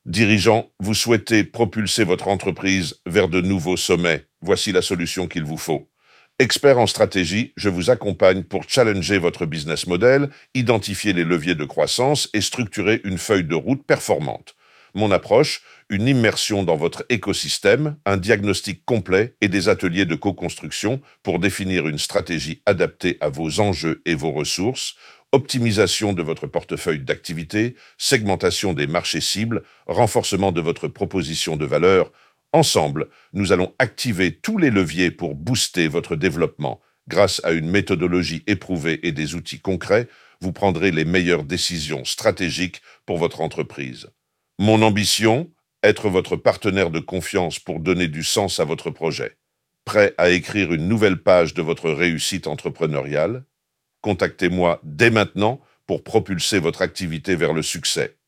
Dirigeant, vous souhaitez propulser votre entreprise vers de nouveaux sommets. Voici la solution qu'il vous faut. Expert en stratégie, je vous accompagne pour challenger votre business model, identifier les leviers de croissance et structurer une feuille de route performante. Mon approche, une immersion dans votre écosystème, un diagnostic complet et des ateliers de co-construction pour définir une stratégie adaptée à vos enjeux et vos ressources, optimisation de votre portefeuille d'activités, segmentation des marchés cibles, renforcement de votre proposition de valeur. Ensemble, nous allons activer tous les leviers pour booster votre développement. Grâce à une méthodologie éprouvée et des outils concrets, vous prendrez les meilleures décisions stratégiques pour votre entreprise. Mon ambition, être votre partenaire de confiance pour donner du sens à votre projet. Prêt à écrire une nouvelle page de votre réussite entrepreneuriale? Contactez-moi dès maintenant pour propulser votre activité vers le succès.